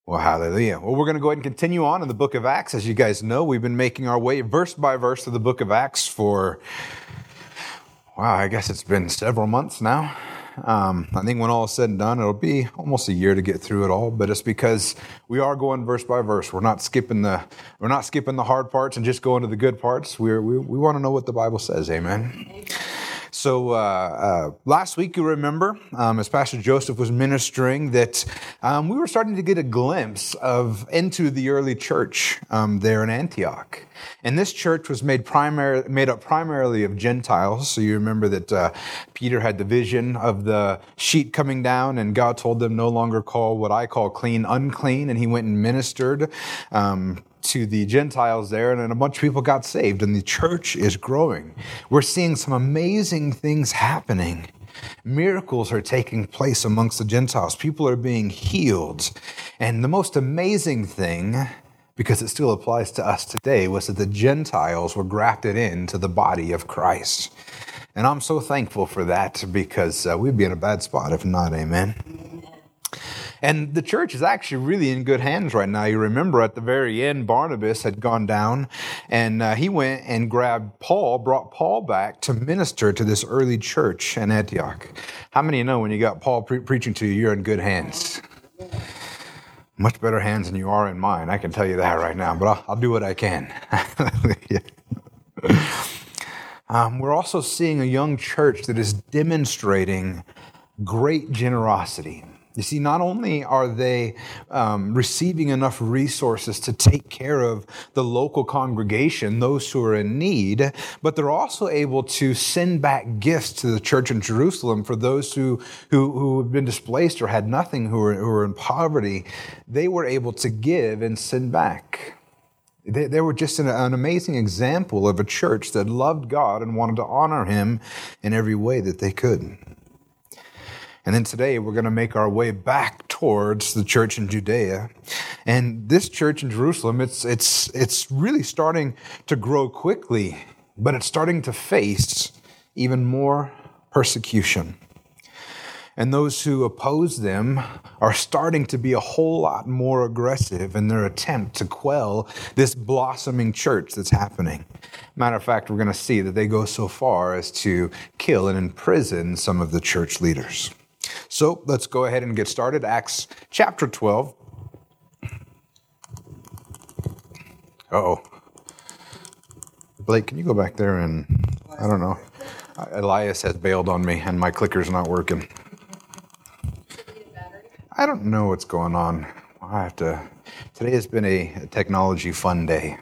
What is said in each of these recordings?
Well, hallelujah. Well, we're going to go ahead and continue on in the book of Acts. As you guys know, we've been making our way verse by verse through the book of Acts for, I guess it's been several months now. I think when all is said and done, it'll be almost a year to get through it all, but it's because we are going verse by verse. We're not skipping the hard parts and just going to the good parts. We want to know what the Bible says. Amen. So last week, you remember, as Pastor Joseph was ministering, that we were starting to get a glimpse into the early church there in Antioch. And this church was made up primarily of Gentiles. So you remember that Peter had the vision of the sheet coming down, and God told them no longer call what I call clean unclean. And he went and ministered to the Gentiles there, and then a bunch of people got saved, and the church is growing. We're seeing some amazing things happening. Miracles are taking place amongst the Gentiles. People are being healed. And the most amazing thing, because it still applies to us today, was that the Gentiles were grafted into the body of Christ. And I'm so thankful for that, because we'd be in a bad spot if not. Amen. And the church is actually really in good hands right now. You remember at the very end, Barnabas had gone down, and he went and grabbed Paul, brought Paul back to minister to this early church in Antioch. How many of you know when you got Paul preaching to you, you're in good hands? Much better hands than you are in mine. I can tell you that right now, but I'll do what I can. We're also seeing a young church that is demonstrating great generosity. You see, not only are they receiving enough resources to take care of the local congregation, those who are in need, but they're also able to send back gifts to the church in Jerusalem for those who have been displaced or had nothing, who are in poverty. They were able to give and send back. They were just an amazing example of a church that loved God and wanted to honor Him in every way that they could. And then today we're going to make our way back towards the church in Judea. And this church in Jerusalem, it's really starting to grow quickly, but it's starting to face even more persecution. And those who oppose them are starting to be a whole lot more aggressive in their attempt to quell this blossoming church that's happening. Matter of fact, we're going to see that they go so far as to kill and imprison some of the church leaders. So let's go ahead and get started. Acts chapter 12. Uh-oh. Blake, can you go back there and, I don't know. Elias has bailed on me and my clicker's not working. I don't know what's going on. Today has been a technology fun day.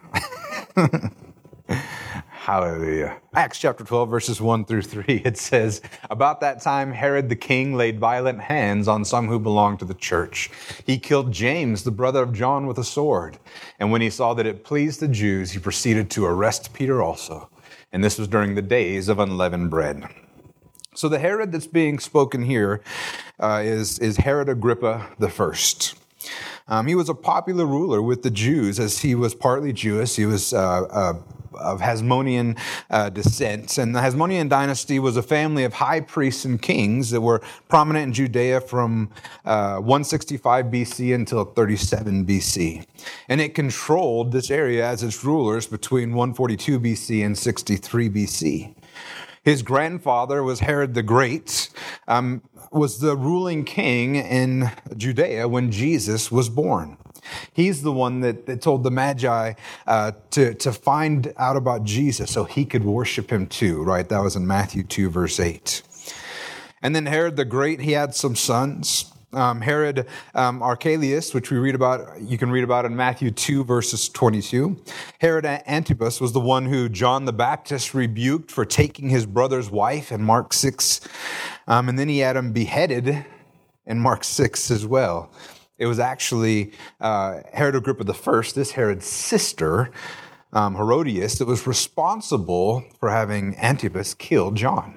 Hallelujah. Acts chapter 12, verses 1 through 3, it says, "About that time, Herod the king laid violent hands on some who belonged to the church. He killed James, the brother of John, with a sword. And when he saw that it pleased the Jews, he proceeded to arrest Peter also. And this was during the days of unleavened bread." So the Herod that's being spoken here is Herod Agrippa the First. He was a popular ruler with the Jews, as he was partly Jewish. He was of Hasmonean descent. And the Hasmonean dynasty was a family of high priests and kings that were prominent in Judea from 165 BC until 37 BC. And it controlled this area as its rulers between 142 BC and 63 BC. His grandfather was Herod the Great, was the ruling king in Judea when Jesus was born. He's the one that told the Magi to find out about Jesus so he could worship him too, right? That was in Matthew 2, verse 8. And then Herod the Great, he had some sons. Herod Archelaus, which you can read about in Matthew 2, verses 22. Herod Antipas was the one who John the Baptist rebuked for taking his brother's wife in Mark 6. And then he had him beheaded in Mark 6 as well. It was actually Herod Agrippa I, this Herod's sister, Herodias, that was responsible for having Antipas kill John.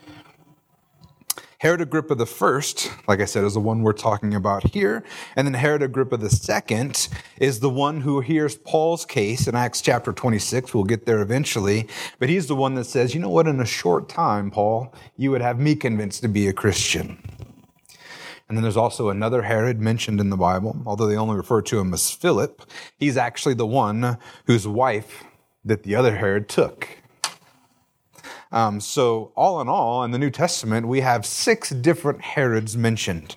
Herod Agrippa I, like I said, is the one we're talking about here. And then Herod Agrippa II is the one who hears Paul's case in Acts chapter 26. We'll get there eventually. But he's the one that says, you know what, in a short time, Paul, you would have me convinced to be a Christian. And then there's also another Herod mentioned in the Bible, although they only refer to him as Philip. He's actually the one whose wife that the other Herod took. So all in all, in the New Testament, we have 6 different Herods mentioned.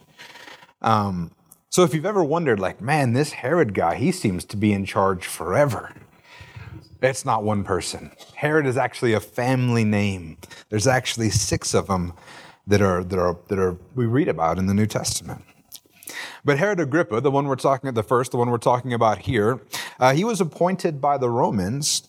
So if you've ever wondered, like, man, this Herod guy, he seems to be in charge forever. It's not one person. Herod is actually a family name. There's actually 6 of them that we read about in the New Testament. But Herod Agrippa, the one we're talking about here, he was appointed by the Romans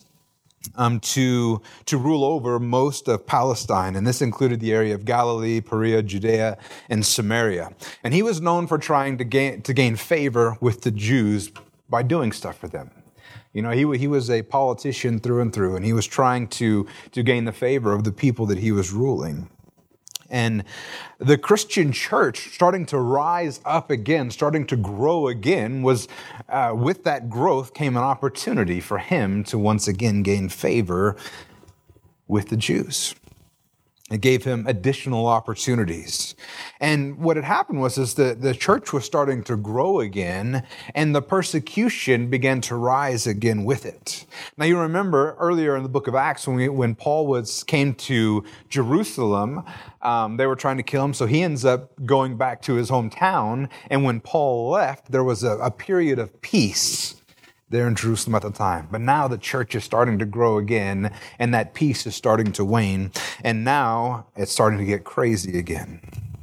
to rule over most of Palestine, and this included the area of Galilee, Perea, Judea, and Samaria. And he was known for trying to gain favor with the Jews by doing stuff for them. You know, he was a politician through and through, and he was trying to gain the favor of the people that he was ruling. And the Christian church starting to rise up again, starting to grow again, was with that growth came an opportunity for him to once again gain favor with the Jews. It gave him additional opportunities. And what had happened was the church was starting to grow again, and the persecution began to rise again with it. Now you remember earlier in the book of Acts when Paul came to Jerusalem, they were trying to kill him, so he ends up going back to his hometown. And when Paul left, there was a period of peace there in Jerusalem at the time. But now the church is starting to grow again, and that peace is starting to wane, and now it's starting to get crazy again.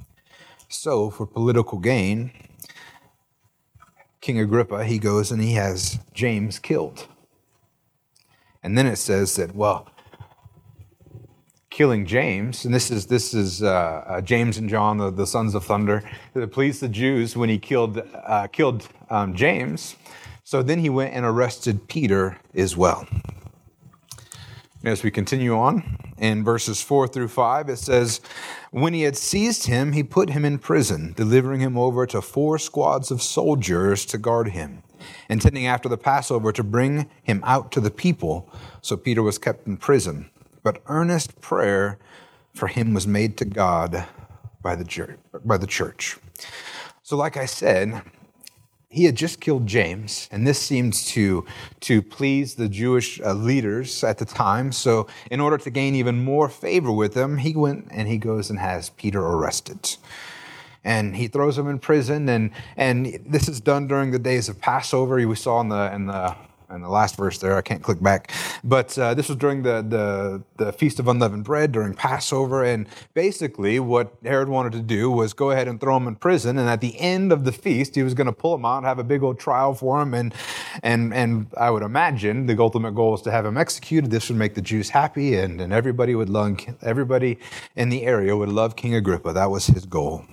So for political gain, King Agrippa, he goes and he has James killed. And then it says that, well, killing James, and this is James and John, the sons of thunder, that pleased the Jews when he killed James. So then he went and arrested Peter as well. As we continue on, in verses 4 through 5, it says, when he had seized him, he put him in prison, delivering him over to 4 squads of soldiers to guard him, intending after the Passover to bring him out to the people. So Peter was kept in prison. But earnest prayer for him was made to God by the church. So like I said, he had just killed James, and this seems to please the Jewish leaders at the time. So in order to gain even more favor with them, he went and he goes and has Peter arrested. And he throws him in prison, and this is done during the days of Passover. We saw in the last verse there, I can't click back, but this was during the Feast of Unleavened Bread, during Passover, and basically what Herod wanted to do was go ahead and throw him in prison, and at the end of the feast, he was going to pull him out, have a big old trial for him, and I would imagine the ultimate goal was to have him executed. This would make the Jews happy, and everybody in the area would love King Agrippa. That was his goal.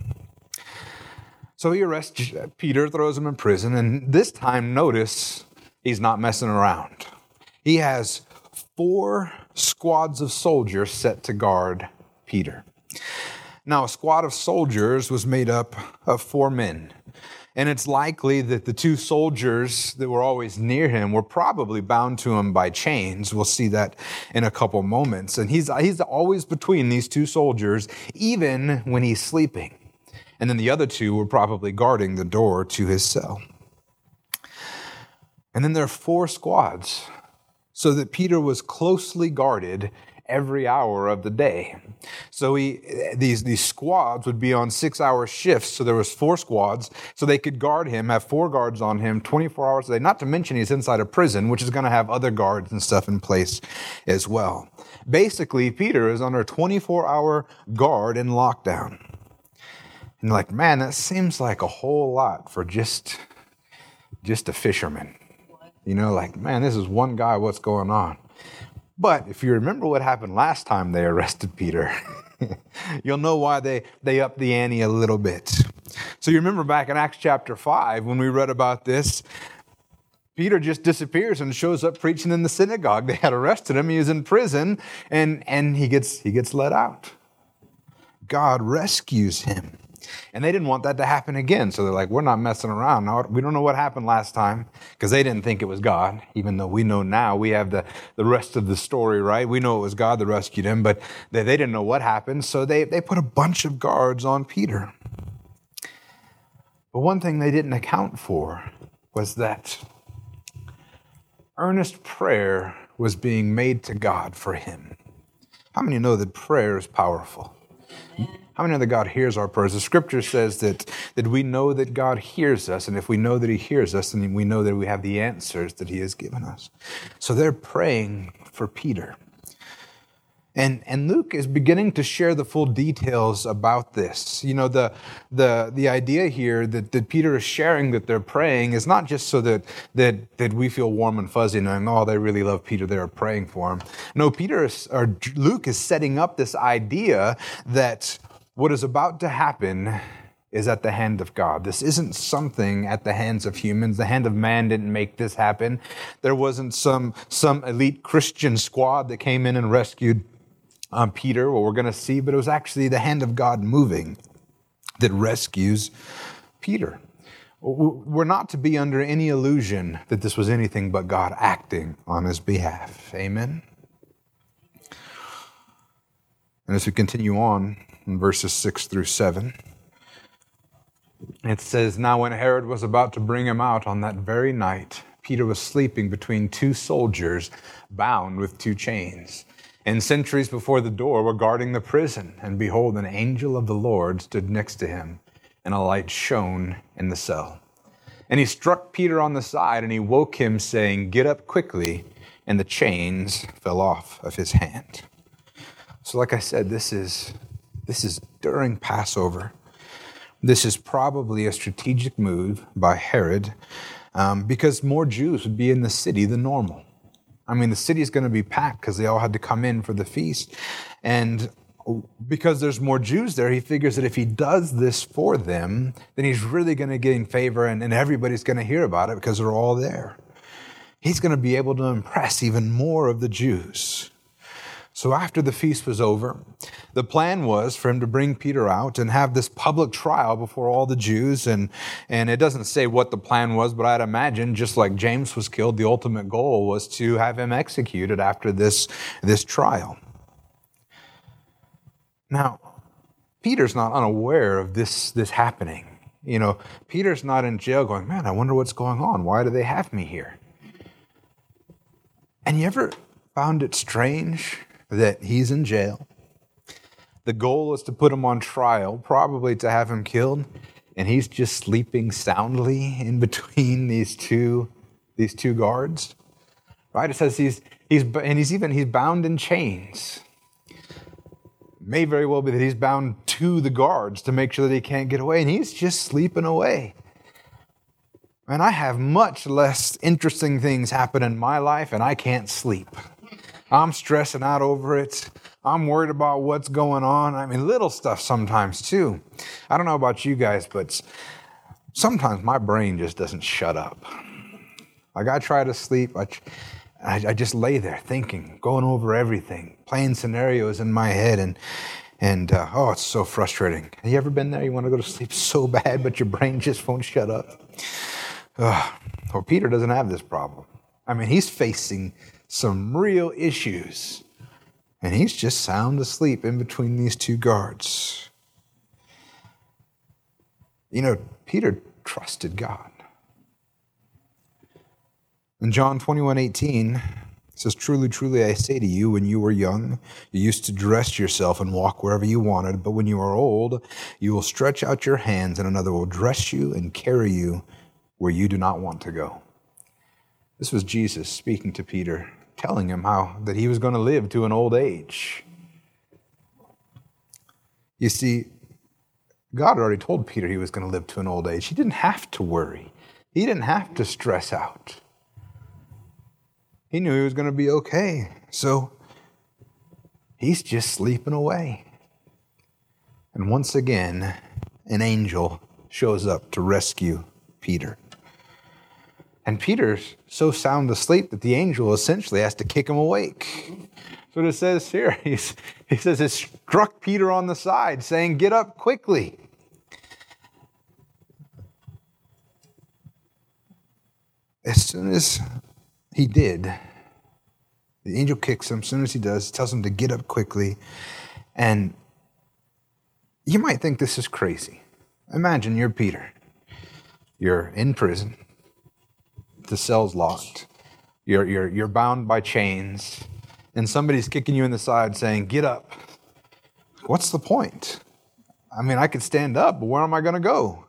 So he arrests Peter, throws him in prison, and this time, notice, he's not messing around. He has 4 squads of soldiers set to guard Peter. Now, a squad of soldiers was made up of 4 men. And it's likely that the 2 soldiers that were always near him were probably bound to him by chains. We'll see that in a couple moments. And he's always between these 2 soldiers, even when he's sleeping. And then the other 2 were probably guarding the door to his cell. And then there are 4 squads, so that Peter was closely guarded every hour of the day. So these squads would be on 6-hour shifts, so there was 4 squads, so they could guard him, have 4 guards on him 24 hours a day, not to mention he's inside a prison, which is going to have other guards and stuff in place as well. Basically, Peter is under a 24-hour guard and lockdown. And you're like, man, that seems like a whole lot for just a fisherman. You know, like, man, this is one guy, what's going on? But if you remember what happened last time they arrested Peter, you'll know why they upped the ante a little bit. So you remember back in Acts chapter 5, when we read about this, Peter just disappears and shows up preaching in the synagogue. They had arrested him, he was in prison, and he gets let out. God rescues him. And they didn't want that to happen again. So they're like, we're not messing around. No, we don't know what happened last time, because they didn't think it was God, even though we know now. We have the rest of the story, right? We know it was God that rescued him, but they didn't know what happened. So they put a bunch of guards on Peter. But one thing they didn't account for was that earnest prayer was being made to God for him. How many know that prayer is powerful? How many know that God hears our prayers? The scripture says that we know that God hears us, and if we know that he hears us, then we know that we have the answers that he has given us. So they're praying for Peter. And Luke is beginning to share the full details about this. You know, the idea here that Peter is sharing that they're praying is not just so that we feel warm and fuzzy knowing, oh, they really love Peter, they're praying for him. No, Luke is setting up this idea that what is about to happen is at the hand of God. This isn't something at the hands of humans. The hand of man didn't make this happen. There wasn't some elite Christian squad that came in and rescued Peter, what we're going to see, but it was actually the hand of God moving that rescues Peter. We're not to be under any illusion that this was anything but God acting on his behalf. Amen? And as we continue on in verses 6 through 7, it says, "Now when Herod was about to bring him out on that very night, Peter was sleeping between two soldiers bound with two chains. And sentries before the door were guarding the prison. And behold, an angel of the Lord stood next to him, and a light shone in the cell. And he struck Peter on the side, and he woke him, saying, 'Get up quickly.' And the chains fell off of his hand." So like I said, this is during Passover. This is probably a strategic move by Herod because more Jews would be in the city than normal. I mean, the city is going to be packed because they all had to come in for the feast. And because there's more Jews there, he figures that if he does this for them, then he's really going to gain favor and everybody's going to hear about it because they're all there. He's going to be able to impress even more of the Jews. So after the feast was over, the plan was for him to bring Peter out and have this public trial before all the Jews. And it doesn't say what the plan was, but I'd imagine just like James was killed, the ultimate goal was to have him executed after this trial. Now, Peter's not unaware of this happening. You know, Peter's not in jail going, man, I wonder what's going on. Why do they have me here? And you ever found it strange that he's in jail? The goal is to put him on trial, probably to have him killed, and he's just sleeping soundly in between these two guards. Right? It says he's bound in chains. May very well be that he's bound to the guards to make sure that he can't get away, and he's just sleeping away. And I have much less interesting things happen in my life, and I can't sleep. I'm stressing out over it. I'm worried about what's going on. I mean, little stuff sometimes too. I don't know about you guys, but sometimes my brain just doesn't shut up. Like I try to sleep, I just lay there thinking, going over everything, playing scenarios in my head, and it's so frustrating. Have you ever been there? You want to go to sleep so bad, but your brain just won't shut up. Well, Peter doesn't have this problem. I mean, he's facing some real issues, and he's just sound asleep in between these two guards. You know, Peter trusted God. In John 21:18, it says, "Truly, truly, I say to you, when you were young, you used to dress yourself and walk wherever you wanted, but when you are old, you will stretch out your hands, and another will dress you and carry you where you do not want to go." This was Jesus speaking to Peter, telling him that he was going to live to an old age. You see, God had already told Peter he was going to live to an old age. He didn't have to worry. He didn't have to stress out. He knew he was going to be okay. So he's just sleeping away. And once again, an angel shows up to rescue Peter. And Peter's so sound asleep that the angel essentially has to kick him awake. So it says here, he says it struck Peter on the side, saying, "Get up quickly." As soon as he did, the angel kicks him. As soon as he does, tells him to get up quickly. And you might think this is crazy. Imagine you're Peter. You're in prison. The cell's locked. You're bound by chains. And somebody's kicking you in the side saying, get up. What's the point? I mean, I could stand up, but where am I going to go?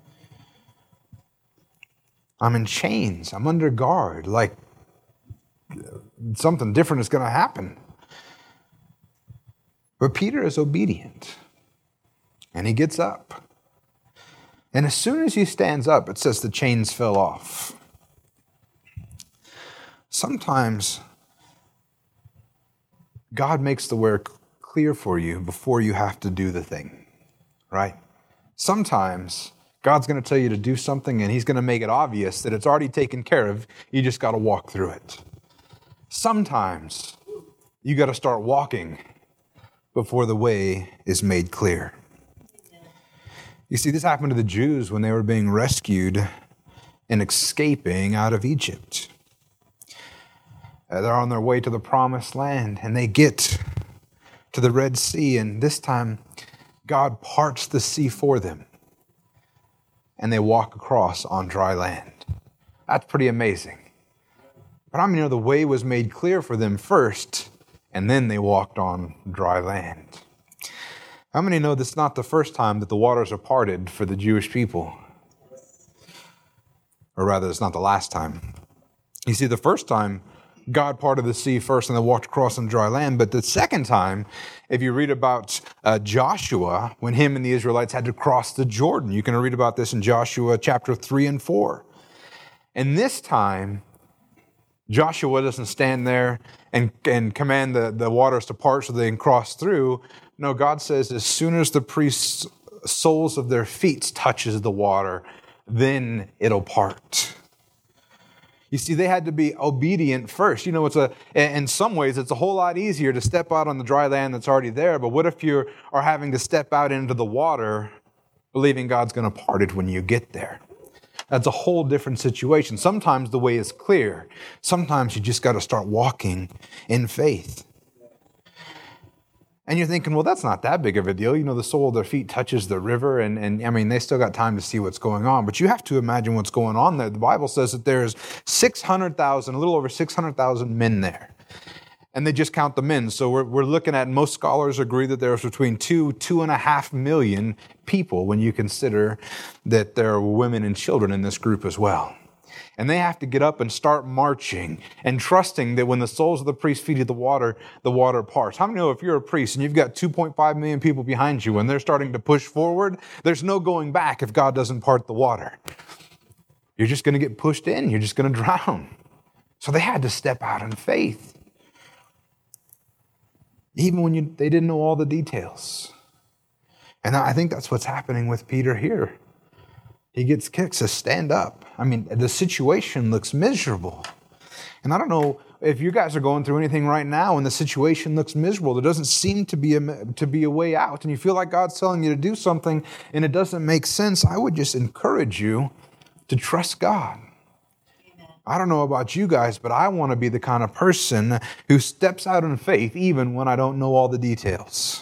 I'm in chains. I'm under guard. Like something different is going to happen. But Peter is obedient. And he gets up. And as soon as he stands up, it says the chains fell off. Sometimes God makes the way clear for you before you have to do the thing, right? Sometimes God's going to tell you to do something and He's going to make it obvious that it's already taken care of. You just got to walk through it. Sometimes you got to start walking before the way is made clear. You see, this happened to the Jews when they were being rescued and escaping out of Egypt. They're on their way to the promised land, and they get to the Red Sea, and this time God parts the sea for them, and they walk across on dry land. That's pretty amazing. But the way was made clear for them first, and then they walked on dry land. How many know this is not the first time that the waters are parted for the Jewish people? Or rather, it's not the last time. You see, the first time, God parted the sea first and they walked across on dry land. But the second time, if you read about Joshua, when him and the Israelites had to cross the Jordan, you can read about this in Joshua chapter 3 and 4. And this time, Joshua doesn't stand there and command the waters to part so they can cross through. No, God says as soon as the priests' soles of their feet touches the water, then it'll part. You see, they had to be obedient first. In some ways, it's a whole lot easier to step out on the dry land that's already there. But what if you are having to step out into the water, believing God's going to part it when you get there? That's a whole different situation. Sometimes the way is clear. Sometimes you just got to start walking in faith. And you're thinking, well, that's not that big of a deal. The sole of their feet touches the river, and they still got time to see what's going on. But you have to imagine what's going on there. The Bible says that there's 600,000, a little over 600,000 men there. And they just count the men. So we're looking at, most scholars agree that there's between 2.5 million people when you consider that there are women and children in this group as well. And they have to get up and start marching and trusting that when the soles of the priest's feet hit the water parts. How many know if you're a priest and you've got 2.5 million people behind you and they're starting to push forward, there's no going back if God doesn't part the water. You're just going to get pushed in. You're just going to drown. So they had to step out in faith. Even when they didn't know all the details. And I think that's what's happening with Peter here. He gets kicked, says, stand up. The situation looks miserable. And I don't know if you guys are going through anything right now and the situation looks miserable. There doesn't seem to be a way out. And you feel like God's telling you to do something and it doesn't make sense. I would just encourage you to trust God. I don't know about you guys, but I want to be the kind of person who steps out in faith even when I don't know all the details.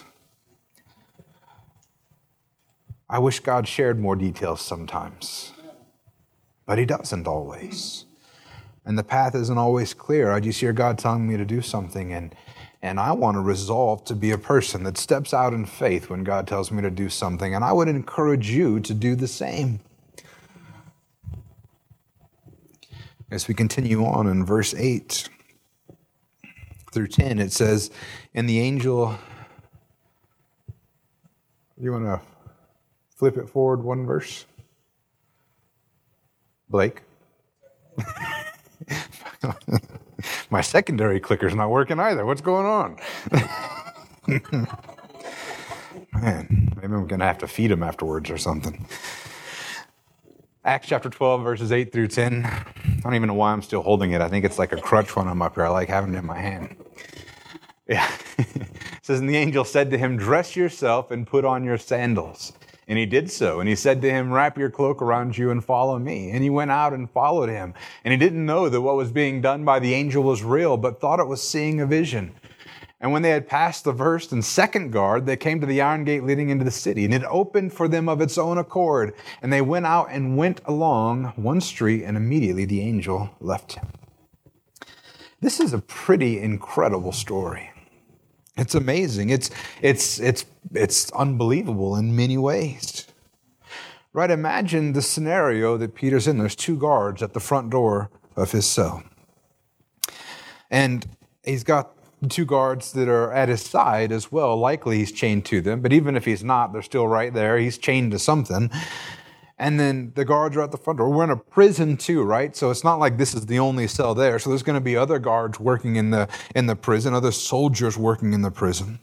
I wish God shared more details sometimes, but He doesn't always. And the path isn't always clear. I just hear God telling me to do something, and I want to resolve to be a person that steps out in faith when God tells me to do something, and I would encourage you to do the same. As we continue on in verse 8 through 10, it says, and the angel, you want to flip it forward one verse? Blake? My secondary clicker's not working either. What's going on? Man, maybe I'm going to have to feed him afterwards or something. Acts chapter 12, verses 8 through 10. I don't even know why I'm still holding it. I think it's like a crutch when I'm up here. I like having it in my hand. Yeah. It says, and the angel said to him, dress yourself and put on your sandals. And he did so. And he said to him, wrap your cloak around you and follow me. And he went out and followed him. And he didn't know that what was being done by the angel was real, but thought it was seeing a vision. And when they had passed the first and second guard, they came to the iron gate leading into the city, and it opened for them of its own accord. And they went out and went along one street, and immediately the angel left him. This is a pretty incredible story. It's amazing. It's unbelievable in many ways. Right? Imagine the scenario that Peter's in. There's two guards at the front door of his cell. And he's got two guards that are at his side as well. Likely he's chained to them, but even if he's not, they're still right there. He's chained to something. And then the guards are at the front door. We're in a prison too, right? So it's not like this is the only cell there. So there's going to be other guards working in the prison, other soldiers working in the prison.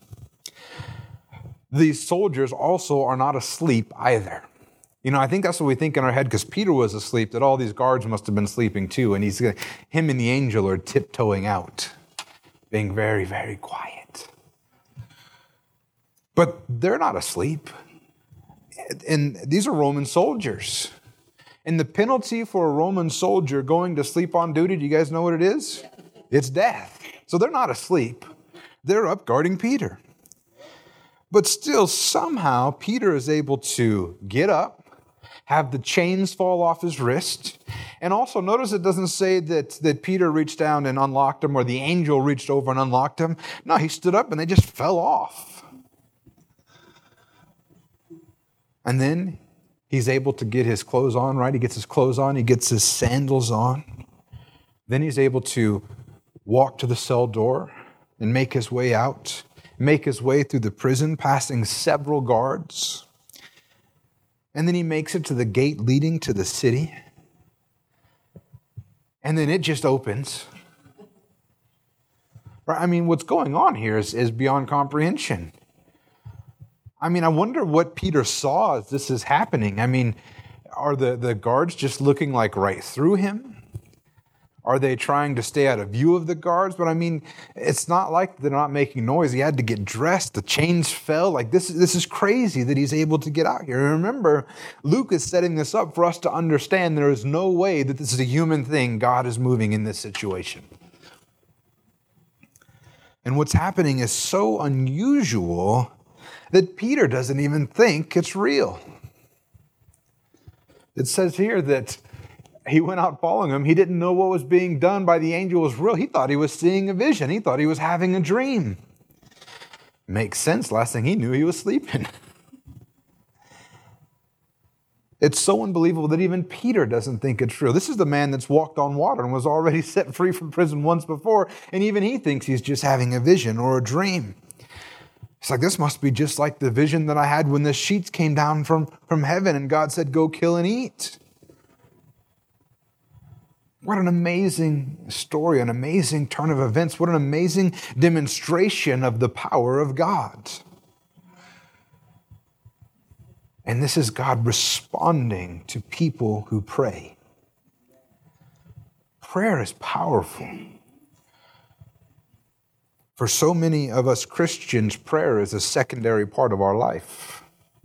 These soldiers also are not asleep either. I think that's what we think in our head, because Peter was asleep, that all these guards must have been sleeping too. And him and the angel are tiptoeing out, being very, very quiet. But they're not asleep. And these are Roman soldiers. And the penalty for a Roman soldier going to sleep on duty, do you guys know what it is? It's death. So they're not asleep. They're up guarding Peter. But still, somehow, Peter is able to get up, have the chains fall off his wrist. And also notice it doesn't say that Peter reached down and unlocked him, or the angel reached over and unlocked him. No, he stood up and they just fell off. And then he's able to get his clothes on, right? He gets his clothes on, he gets his sandals on. Then he's able to walk to the cell door and make his way out, make his way through the prison, passing several guards. And then he makes it to the gate leading to the city. And then it just opens. Right? I mean, what's going on here is beyond comprehension. I mean, I wonder what Peter saw as this is happening. I mean, are the guards just looking like right through him? Are they trying to stay out of view of the guards? But I mean, it's not like they're not making noise. He had to get dressed. The chains fell. Like this is crazy that he's able to get out here. And remember, Luke is setting this up for us to understand there is no way that this is a human thing. God is moving in this situation. And what's happening is so unusual that Peter doesn't even think it's real. It says here that he went out following him. He didn't know what was being done by the angel was real. He thought he was seeing a vision. He thought he was having a dream. Makes sense. Last thing he knew, he was sleeping. It's so unbelievable that even Peter doesn't think it's real. This is the man that's walked on water and was already set free from prison once before, and even he thinks he's just having a vision or a dream. It's like, this must be just like the vision that I had when the sheets came down from heaven and God said, go kill and eat. What an amazing story, an amazing turn of events. What an amazing demonstration of the power of God. And this is God responding to people who pray. Prayer is powerful. For so many of us Christians, prayer is a secondary part of our life.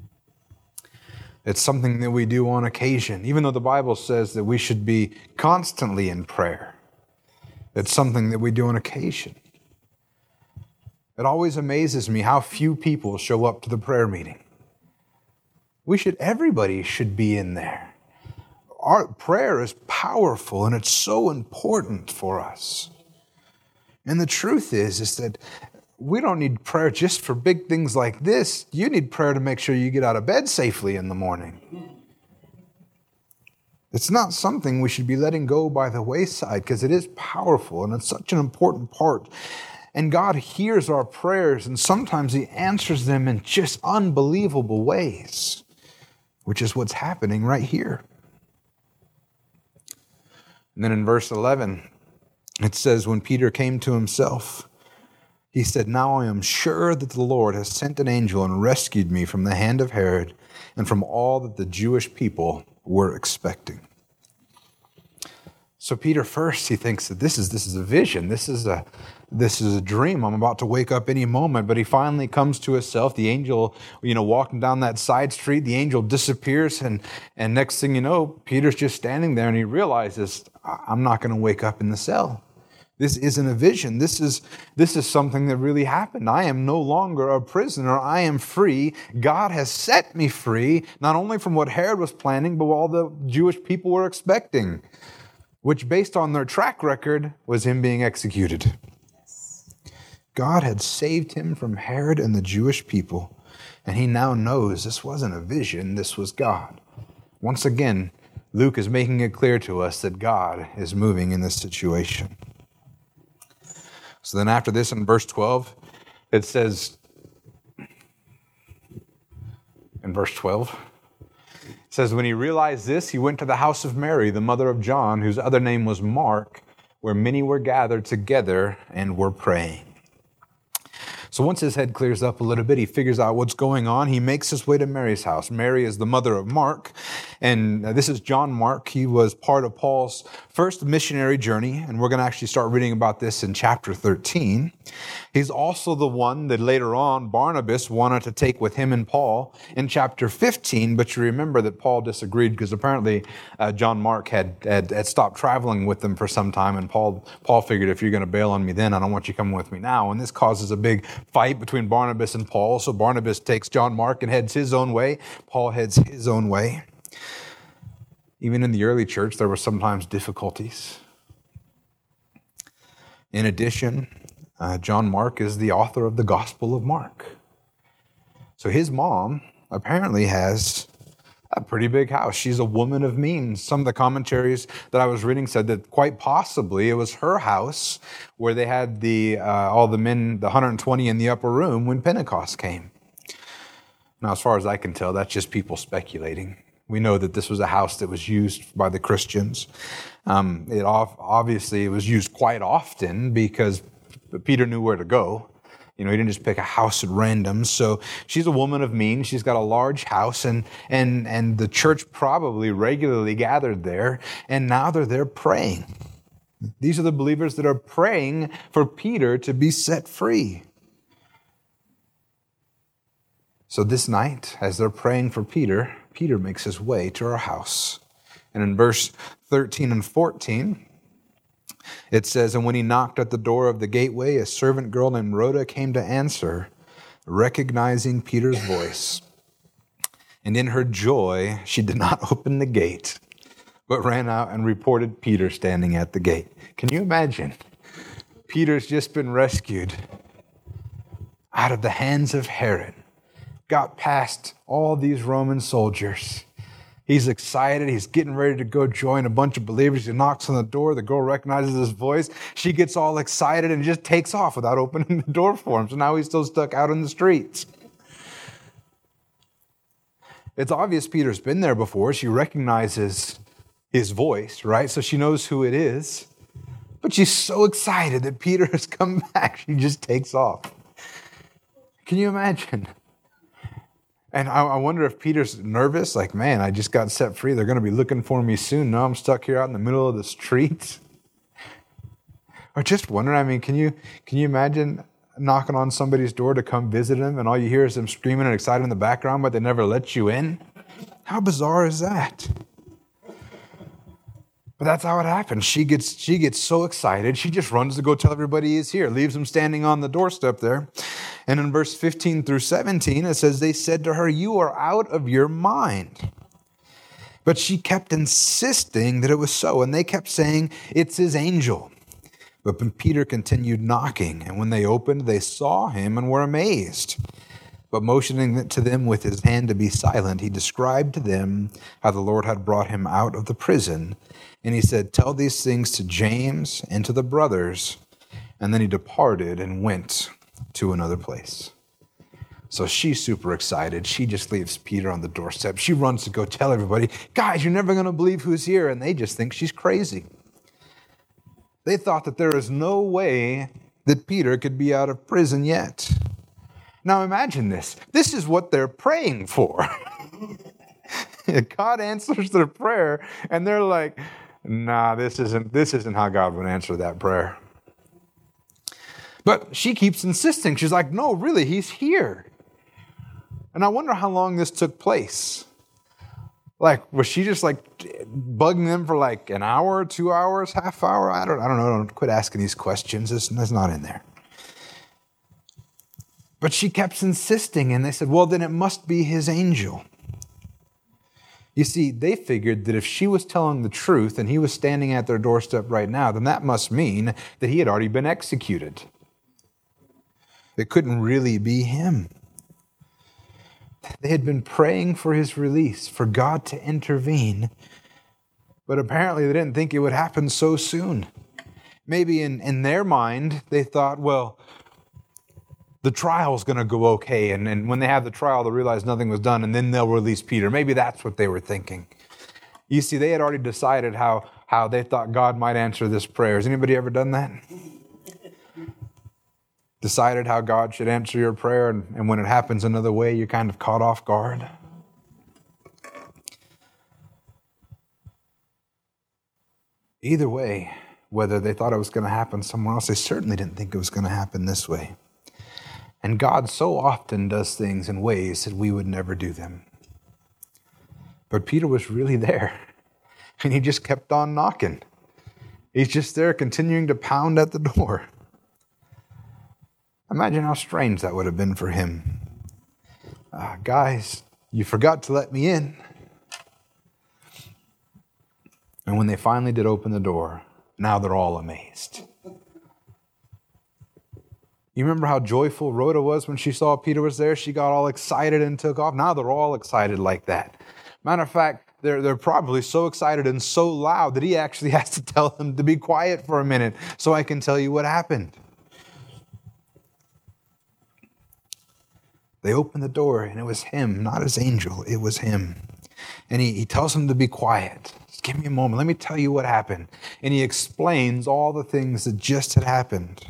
It's something that we do on occasion, even though the Bible says that we should be constantly in prayer. It's something that we do on occasion. It always amazes me how few people show up to the prayer meeting. Everybody should be in there. Our prayer is powerful and it's so important for us. And the truth is that we don't need prayer just for big things like this. You need prayer to make sure you get out of bed safely in the morning. It's not something we should be letting go by the wayside, because it is powerful and it's such an important part. And God hears our prayers, and sometimes He answers them in just unbelievable ways, which is what's happening right here. And then in verse 11, it says, when Peter came to himself, he said, now I am sure that the Lord has sent an angel and rescued me from the hand of Herod and from all that the Jewish people were expecting. So Peter first, he thinks that this is a vision. This is a dream. I'm about to wake up any moment. But he finally comes to himself. The angel, walking down that side street, the angel disappears. And next thing you know, Peter's just standing there and he realizes, I'm not going to wake up in the cell. This isn't a vision. This is something that really happened. I am no longer a prisoner. I am free. God has set me free, not only from what Herod was planning, but what all the Jewish people were expecting, which based on their track record was him being executed. God had saved him from Herod and the Jewish people, and he now knows this wasn't a vision, this was God. Once again, Luke is making it clear to us that God is moving in this situation. So then after this, in verse 12, it says, when he realized this, he went to the house of Mary, the mother of John, whose other name was Mark, where many were gathered together and were praying. So once his head clears up a little bit, he figures out what's going on. He makes his way to Mary's house. Mary is the mother of Mark, and this is John Mark. He was part of Paul's first missionary journey, and we're going to actually start reading about this in chapter 13. He's also the one that later on Barnabas wanted to take with him and Paul in chapter 15, but you remember that Paul disagreed because apparently John Mark had stopped traveling with them for some time, and Paul figured, if you're going to bail on me then, I don't want you coming with me now. And this causes a big fight between Barnabas and Paul. So Barnabas takes John Mark and heads his own way. Paul heads his own way. Even in the early church, there were sometimes difficulties. In addition, John Mark is the author of the Gospel of Mark. So his mom apparently has a pretty big house. She's a woman of means. Some of the commentaries that I was reading said that quite possibly it was her house where they had all the men, the 120 in the upper room when Pentecost came. Now, as far as I can tell, that's just people speculating. We know that this was a house that was used by the Christians. Obviously, it was used quite often because Peter knew where to go. He didn't just pick a house at random. So she's a woman of means. She's got a large house, and the church probably regularly gathered there. And now they're there praying. These are the believers that are praying for Peter to be set free. So this night, as they're praying for Peter, Peter makes his way to her house. And in verse 13 and 14, it says, and when he knocked at the door of the gateway, a servant girl named Rhoda came to answer, recognizing Peter's voice. And in her joy, she did not open the gate, but ran out and reported Peter standing at the gate. Can you imagine? Peter's just been rescued out of the hands of Herod, got past all these Roman soldiers. He's excited. He's getting ready to go join a bunch of believers. He knocks on the door. The girl recognizes his voice. She gets all excited and just takes off without opening the door for him. So now he's still stuck out in the streets. It's obvious Peter's been there before. She recognizes his voice, right? So she knows who it is. But she's so excited that Peter has come back. She just takes off. Can you imagine? And I wonder if Peter's nervous, like, man, I just got set free. They're going to be looking for me soon. Now I'm stuck here out in the middle of the street. Or just wondering, can you imagine knocking on somebody's door to come visit them, and all you hear is them screaming and excited in the background, but they never let you in? How bizarre is that? But that's how it happens. She gets so excited, she just runs to go tell everybody he's here, leaves him standing on the doorstep there. And in verse 15 through 17, it says, they said to her, you are out of your mind. But she kept insisting that it was so, and they kept saying, it's his angel. But Peter continued knocking, and when they opened, they saw him and were amazed. But motioning to them with his hand to be silent, he described to them how the Lord had brought him out of the prison. And he said, tell these things to James and to the brothers. And then he departed and went to another place. So she's super excited. She just leaves Peter on the doorstep. She runs to go tell everybody, guys, you're never going to believe who's here. And they just think she's crazy. They thought that there is no way that Peter could be out of prison yet. Now imagine this. This is what they're praying for. God answers their prayer, and they're like, nah, this isn't how God would answer that prayer. But she keeps insisting. She's like, no, really, he's here. And I wonder how long this took place. Like, was she just like bugging them for like an hour, 2 hours, half hour? I don't know. Don't quit asking these questions. It's not in there. But she kept insisting, and they said, well, then it must be his angel. You see, they figured that if she was telling the truth and he was standing at their doorstep right now, then that must mean that he had already been executed. It couldn't really be him. They had been praying for his release, for God to intervene, but apparently they didn't think it would happen so soon. Maybe in their mind, they thought, well, the trial's going to go okay, and when they have the trial, they'll realize nothing was done, and then they'll release Peter. Maybe that's what they were thinking. You see, they had already decided how they thought God might answer this prayer. Has anybody ever done that? Decided how God should answer your prayer, and when it happens another way, you're kind of caught off guard? Either way, whether they thought it was going to happen somewhere else, they certainly didn't think it was going to happen this way. And God so often does things in ways that we would never do them. But Peter was really there, and he just kept on knocking. He's just there continuing to pound at the door. Imagine how strange that would have been for him. Guys, you forgot to let me in. And when they finally did open the door, now they're all amazed. You remember how joyful Rhoda was when she saw Peter was there? She got all excited and took off. Now they're all excited like that. Matter of fact, they're probably so excited and so loud that he actually has to tell them to be quiet for a minute so I can tell you what happened. They opened the door, and it was him, not his angel. It was him. And he tells them to be quiet. Just give me a moment. Let me tell you what happened. And he explains all the things that just had happened.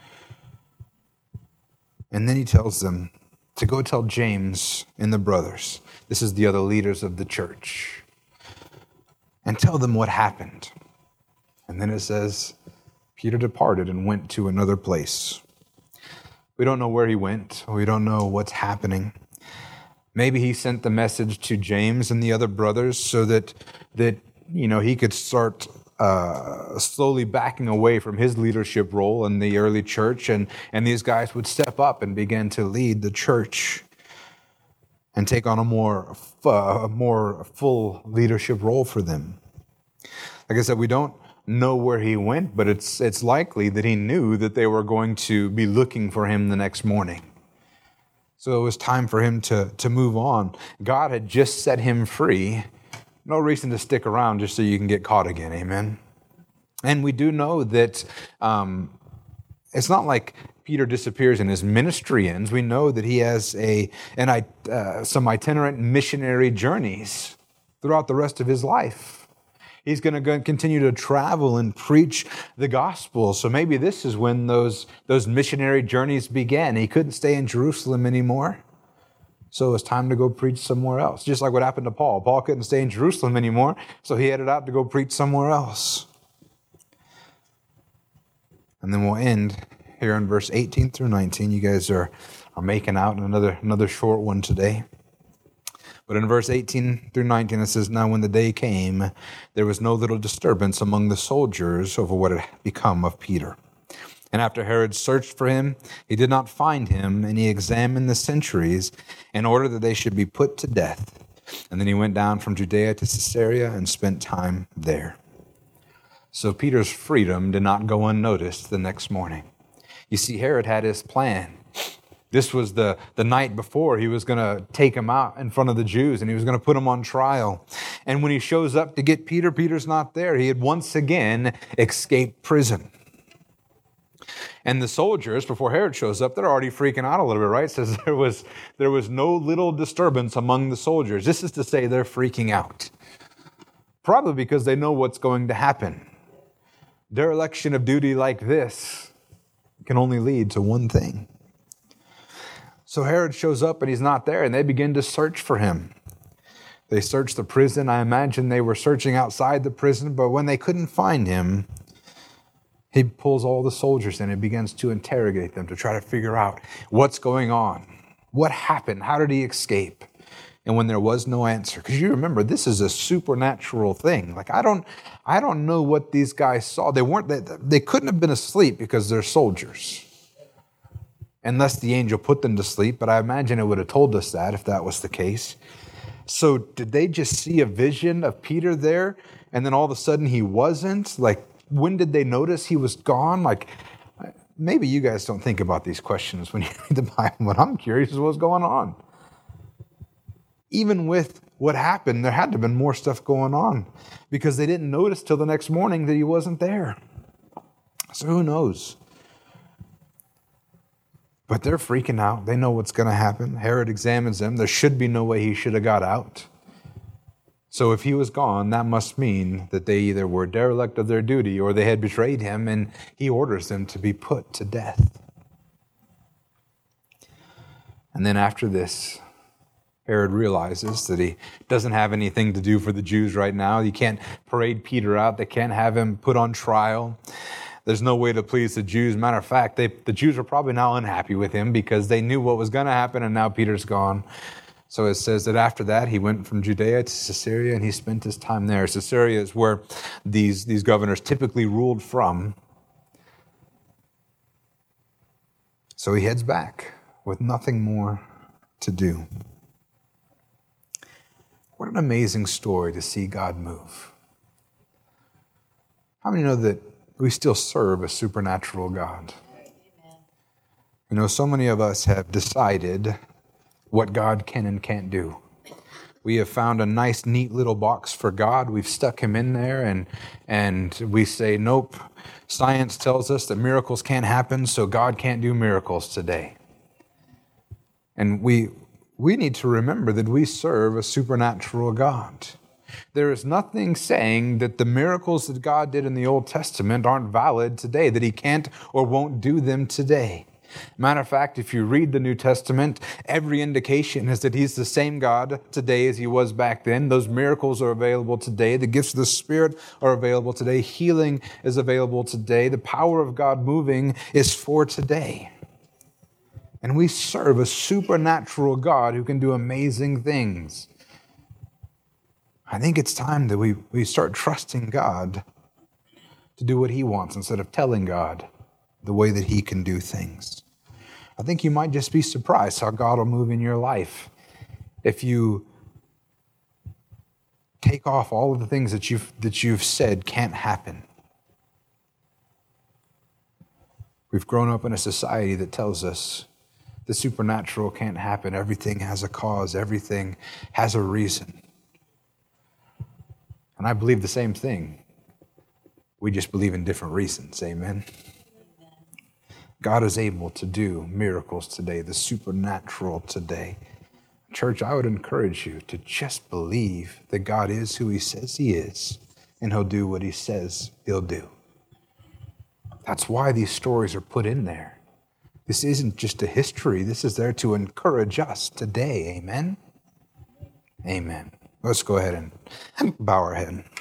And then he tells them to go tell James and the brothers. This is the other leaders of the church. And tell them what happened. And then it says, Peter departed and went to another place. We don't know where he went. We don't know what's happening. Maybe he sent the message to James and the other brothers so that he could start slowly backing away from his leadership role in the early church, and these guys would step up and begin to lead the church and take on a more full leadership role for them. Like I said, we don't know where he went, but it's likely that he knew that they were going to be looking for him the next morning. So it was time for him to move on. God had just set him free. No reason to stick around just so you can get caught again, amen? And we do know that it's not like Peter disappears and his ministry ends. We know that he has some itinerant missionary journeys throughout the rest of his life. He's going to continue to travel and preach the gospel. So maybe this is when those missionary journeys began. He couldn't stay in Jerusalem anymore. So it was time to go preach somewhere else. Just like what happened to Paul. Paul couldn't stay in Jerusalem anymore, so he headed out to go preach somewhere else. And then we'll end here in verse 18 through 19. You guys are making out another short one today. But in verse 18 through 19, it says, Now when the day came, there was no little disturbance among the soldiers over what had become of Peter. And after Herod searched for him, he did not find him, and he examined the sentries in order that they should be put to death. And then he went down from Judea to Caesarea and spent time there. So Peter's freedom did not go unnoticed the next morning. You see, Herod had his plan. This was the night before he was going to take him out in front of the Jews, and he was going to put him on trial. And when he shows up to get Peter, Peter's not there. He had once again escaped prison. And the soldiers, before Herod shows up, they're already freaking out a little bit, right? It says there was no little disturbance among the soldiers. This is to say they're freaking out. Probably because they know what's going to happen. Dereliction of duty like this can only lead to one thing. So Herod shows up and he's not there, and they begin to search for him. They search the prison. I imagine they were searching outside the prison, but when they couldn't find him, he pulls all the soldiers in and begins to interrogate them to try to figure out what's going on. What happened? How did he escape? And when there was no answer, because you remember, this is a supernatural thing. Like, I don't know what these guys saw. They couldn't have been asleep because they're soldiers. Unless the angel put them to sleep, but I imagine it would have told us that if that was the case. So did they just see a vision of Peter there, and then all of a sudden he wasn't? Like, when did they notice he was gone? Like, maybe you guys don't think about these questions when you read the Bible, but I'm curious what's going on. Even with what happened, there had to have been more stuff going on because they didn't notice till the next morning that he wasn't there. So who knows? But they're freaking out. They know what's going to happen. Herod examines them. There should be no way he should have got out. So if he was gone, that must mean that they either were derelict of their duty or they had betrayed him, and he orders them to be put to death. And then after this, Herod realizes that he doesn't have anything to do for the Jews right now. He can't parade Peter out. They can't have him put on trial. There's no way to please the Jews. Matter of fact, the Jews are probably now unhappy with him because they knew what was going to happen, and now Peter's gone. So it says that after that, he went from Judea to Caesarea, and he spent his time there. Caesarea is where these governors typically ruled from. So he heads back with nothing more to do. What an amazing story to see God move. How many know that we still serve a supernatural God? Amen. You know, so many of us have decided what God can and can't do. We have found a nice, neat little box for God. We've stuck him in there, and we say, nope, science tells us that miracles can't happen, so God can't do miracles today. And we need to remember that we serve a supernatural God. There is nothing saying that the miracles that God did in the Old Testament aren't valid today, that he can't or won't do them today. Matter of fact, if you read the New Testament, every indication is that he's the same God today as he was back then. Those miracles are available today. The gifts of the Spirit are available today. Healing is available today. The power of God moving is for today. And we serve a supernatural God who can do amazing things. I think it's time that we start trusting God to do what he wants instead of telling God the way that he can do things. I think you might just be surprised how God will move in your life if you take off all of the things that you've said can't happen. We've grown up in a society that tells us the supernatural can't happen. Everything has a cause. Everything has a reason. And I believe the same thing. We just believe in different reasons. Amen. God is able to do miracles today, the supernatural today. Church, I would encourage you to just believe that God is who he says he is, and he'll do what he says he'll do. That's why these stories are put in there. This isn't just a history. This is there to encourage us today. Amen? Amen. Let's go ahead and bow our head.